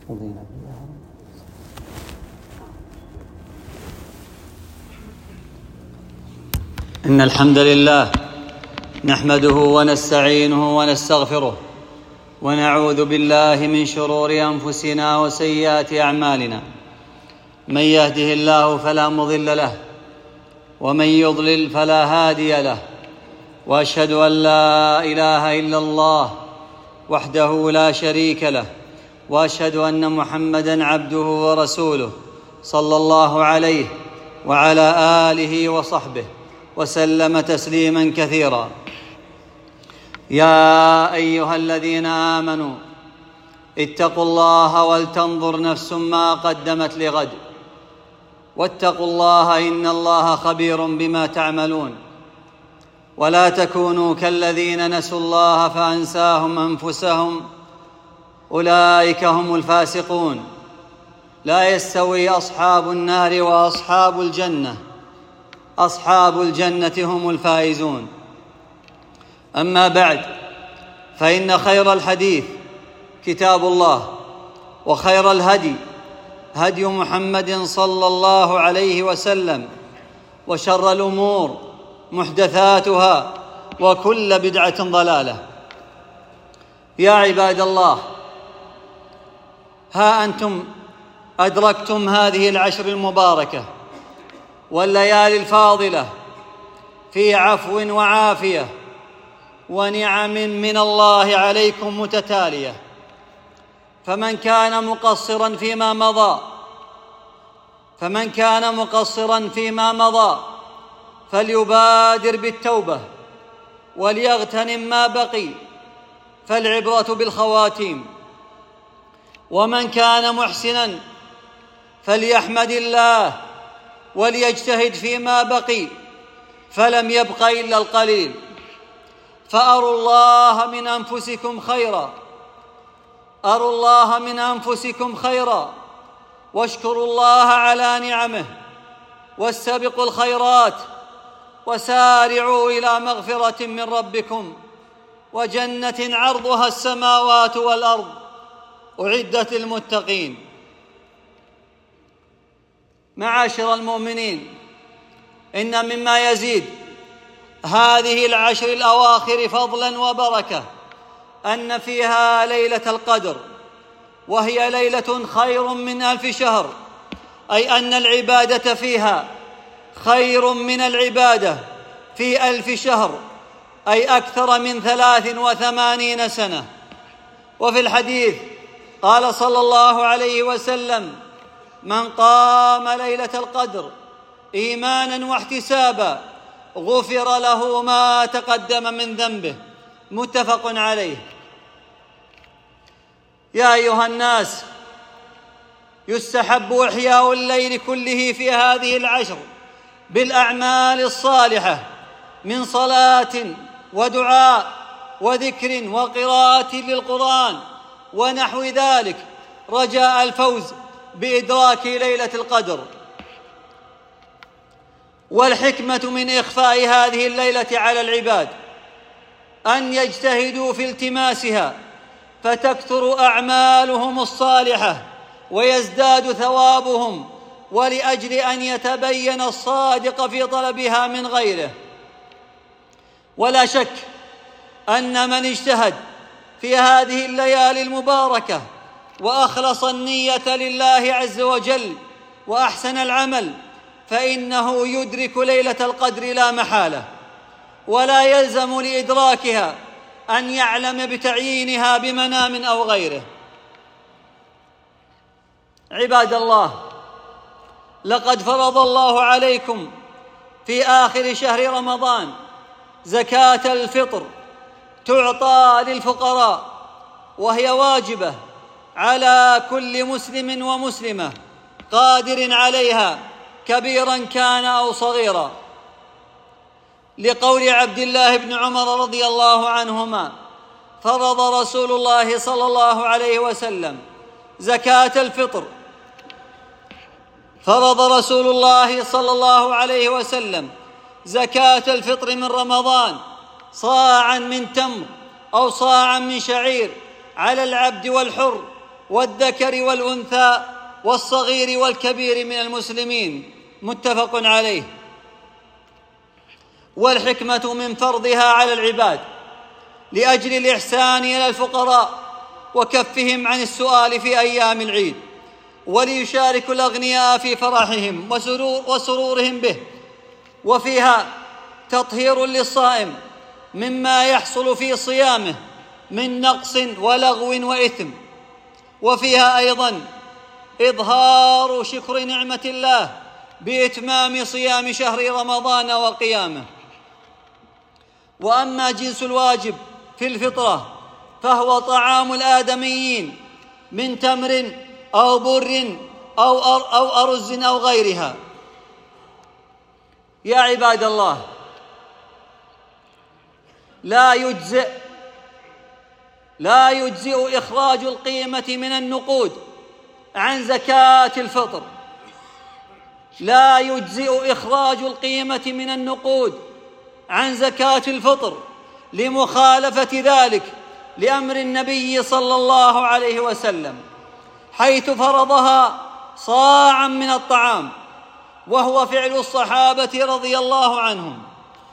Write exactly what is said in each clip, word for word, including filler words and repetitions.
رضينا بالله. إن الحمد لله نحمده ونستعينه ونستغفره ونعوذ بالله من شرور أنفسنا وسيئات أعمالنا. من يهده الله فلا مضل له ومن يضلل فلا هادي له، وأشهد أن لا إله إلا الله وحده لا شريك له، وأشهد أن محمدًا عبده ورسوله صلى الله عليه وعلى آله وصحبه وسلم تسليماً كثيراً. يا أيها الذين آمنوا اتقوا الله ولتنظر نفس ما قدمت لغد، واتقوا الله إن الله خبير بما تعملون. ولا تكونوا كالذين نسوا الله فأنساهم أنفسهم أولئك هم الفاسقون. لا يستوي أصحاب النار وأصحاب الجنة، أصحاب الجنة هم الفائزون. أما بعد، فإن خير الحديث كتاب الله، وخير الهدي هدي محمد صلى الله عليه وسلم، وشر الأمور محدثاتها، وكل بدعة ضلالة. يا عباد الله، ها أنتم أدركتم هذه العشر المباركة والليالي الفاضلة في عفو وعافية ونعم من الله عليكم متتالية. فمن كان مقصرا فيما مضى فمن كان مقصرا فيما مضى فليبادر بالتوبة وليغتنم ما بقي، فالعبرة بالخواتيم. ومن كان محسنا فليحمد الله وليجتهد فيما بقي، فلم يبق إلا القليل. فأروا الله من أنفسكم خيرا أروا الله من أنفسكم خيرا واشكروا الله على نعمه، واستبقوا الخيرات، وسارعوا إلى مغفرة من ربكم وجنة عرضها السماوات والأرض أعدت للمتقين. معاشر المؤمنين، إن مما يزيد هذه العشر الأواخر فضلاً وبركة أن فيها ليلة القدر، وهي ليلة خير من ألف شهر، أي أن العبادة فيها خير من العبادة في ألف شهر، أي أكثر من ثلاث وثمانين سنة. وفي الحديث قال صلى الله عليه وسلم: من قام ليلة القدر إيماناً واحتساباً غفر له ما تقدم من ذنبه. متفق عليه. يا أيها الناس، يستحب إحياء الليل كله في هذه العشر بالأعمال الصالحة من صلاة ودعاء وذكر وقراءة للقرآن ونحو ذلك، رجاء الفوز بإدراك ليلة القدر. والحكمة من إخفاء هذه الليلة على العباد أن يجتهدوا في التماسها، فتكثر أعمالهم الصالحة ويزداد ثوابهم، ولأجل أن يتبين الصادق في طلبها من غيره. ولا شك أن من اجتهد في هذه الليالي المباركة وأخلص النية لله عز وجل وأحسن العمل، فإنه يدرك ليلة القدر لا محالة، ولا يلزم لإدراكها أن يعلم بتعيينها بمنام أو غيره. عباد الله، لقد فرض الله عليكم في آخر شهر رمضان زكاة الفطر تعطى للفقراء، وهي واجبة على كل مسلم ومسلمة قادر عليها، كبيراً كان أو صغيراً، لقول عبد الله بن عمر رضي الله عنهما: فرض رسول الله صلى الله عليه وسلم زكاة الفطر فرض رسول الله صلى الله عليه وسلم زكاة الفطر من رمضان صاعاً من تمر أو صاعاً من شعير على العبد والحر والذكر والأنثى والصغير والكبير من المسلمين، متفق عليه. والحكمة من فرضها على العباد لأجل الإحسان إلى الفقراء وكفهم عن السؤال في أيام العيد، وليشاركوا الأغنياء في فرحهم وسرور وسرورهم به. وفيها تطهير للصائم مما يحصل في صيامه من نقص ولغو وإثم. وفيها أيضا إظهار شكر نعمة الله بإتمام صيام شهر رمضان وقيامه. وأما جنس الواجب في الفطرة فهو طعام الآدميين من تمر أو بر أو أو أرز أو غيرها. يا عباد الله، لا يجزئ لا يجزئ إخراج القيمة من النقود عن زكاة الفطر لا يجزئ إخراج القيمة من النقود عن زكاة الفطر لمخالفة ذلك لأمر النبي صلى الله عليه وسلم، حيث فرضها صاعا من الطعام، وهو فعل الصحابة رضي الله عنهم.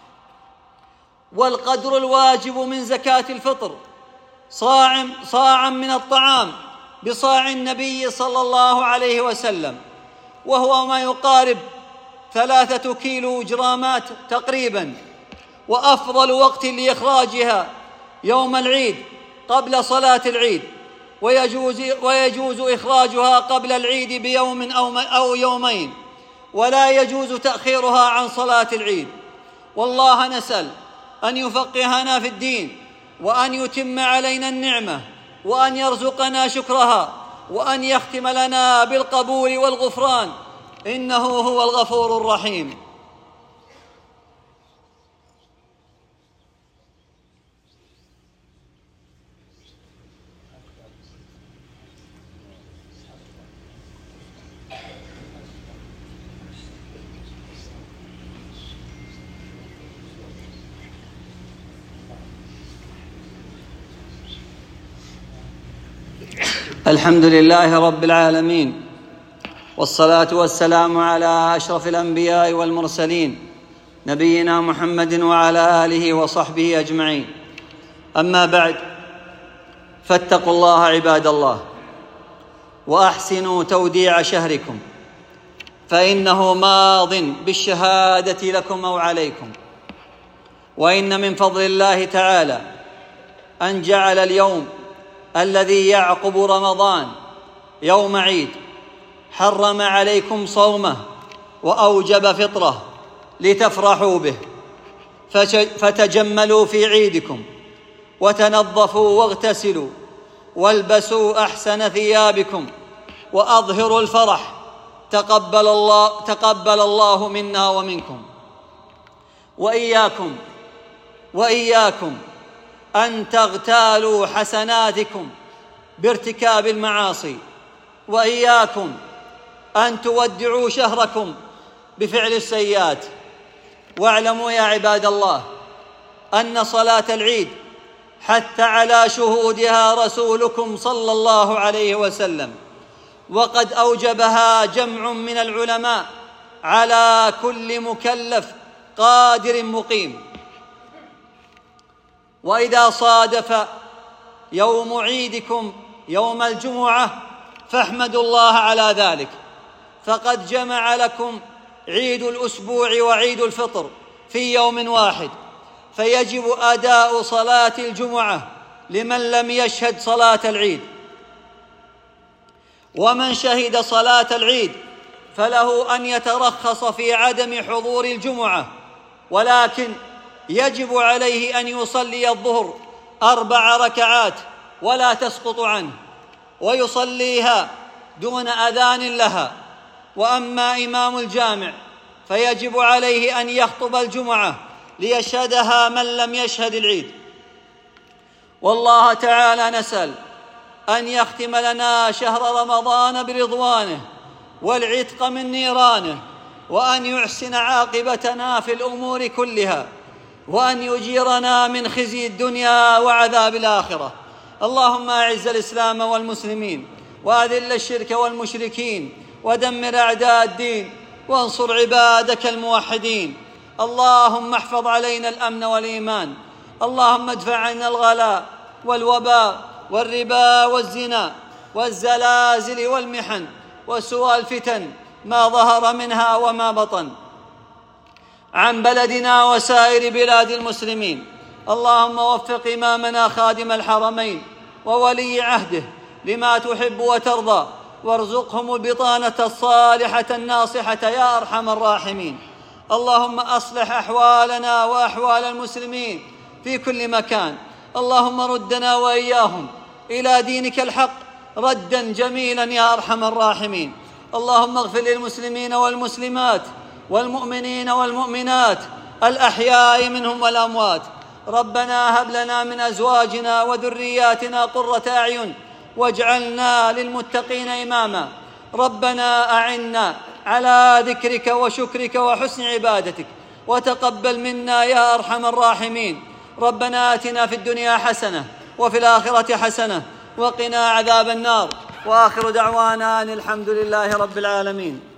والقدر الواجب من زكاة الفطر صاع صاعا من الطعام بصاع النبي صلى الله عليه وسلم، وهو ما يقارب ثلاثة كيلو جرامات تقريبا. وأفضل وقت لإخراجها يوم العيد قبل صلاة العيد، ويجوز, ويجوز إخراجها قبل العيد بيوم أو يومين، ولا يجوز تأخيرها عن صلاة العيد. والله نسأل أن يفقهنا في الدين، وأن يتم علينا النعمة، وأن يرزقنا شكرها، وأن يختم لنا بالقبول والغفران، إنه هو الغفور الرحيم. الحمد لله رب العالمين، والصلاة والسلام على أشرف الأنبياء والمرسلين نبينا محمد وعلى آله وصحبه أجمعين. أما بعد، فاتقوا الله عباد الله، وأحسنوا توديع شهركم، فإنه ماض بالشهادة لكم أو عليكم. وإن من فضل الله تعالى أن جعل اليوم الذي يعقب رمضان يوم عيد، حرم عليكم صومه وأوجب فطره لتفرحوا به، فتجملوا في عيدكم، وتنظفوا واغتسلوا، والبسوا أحسن ثيابكم، وأظهروا الفرح، تقبل الله, تقبل الله منا ومنكم. وإياكم وإياكم أن تغتالوا حسناتكم بارتكاب المعاصي، وإياكم أن تودعوا شهركم بفعل السيئات. واعلموا يا عباد الله أن صلاة العيد حث على شهودها رسولكم صلى الله عليه وسلم، وقد أوجبها جمع من العلماء على كل مكلف قادر مقيم. وإذا صادف يوم عيدكم يوم الجمعة فاحمدوا الله على ذلك، فقد جمع لكم عيد الأسبوع وعيد الفطر في يوم واحد، فيجب أداء صلاة الجمعة لمن لم يشهد صلاة العيد. ومن شهد صلاة العيد فله أن يترخص في عدم حضور الجمعة، ولكن يجب عليه أن يصلي الظهر أربع ركعات ولا تسقط عنه، ويصليها دون أذان لها. وأما إمام الجامع فيجب عليه أن يخطب الجمعة ليشهدها من لم يشهد العيد. والله تعالى نسأل أن يختم لنا شهر رمضان برضوانه والعتق من نيرانه، وأن يحسن عاقبتنا في الأمور كلها، وأن يجيرنا من خزي الدنيا وعذاب الآخرة. اللهم أعز الإسلام والمسلمين، وأذل الشرك والمشركين ودمر أعداء الدين وانصر عبادك الموحدين. اللهم احفظ علينا الأمن والإيمان. اللهم ادفع عنا الغلاء والوباء والربا والزنا والزلازل والمحن وسوء الفتن ما ظهر منها وما بطن عن بلدنا وسائر بلاد المسلمين. اللهم وفق إمامنا خادم الحرمين وولي عهده لما تحب وترضى، وارزقهم البطانة الصالحة الناصحة يا أرحم الراحمين. اللهم أصلح أحوالنا وأحوال المسلمين في كل مكان. اللهم ردنا وإياهم إلى دينك الحق ردا جميلا يا أرحم الراحمين. اللهم اغفر للمسلمين والمسلمات والمؤمنين والمؤمنات الأحياء منهم والأموات. ربنا هب لنا من أزواجنا وذرياتنا قرة أعين واجعلنا للمتقين إماما. ربنا أعنا على ذكرك وشكرك وحسن عبادتك، وتقبل منا يا أرحم الراحمين. ربنا آتنا في الدنيا حسنة وفي الآخرة حسنة وقنا عذاب النار. وآخر دعوانا أن الحمد لله رب العالمين.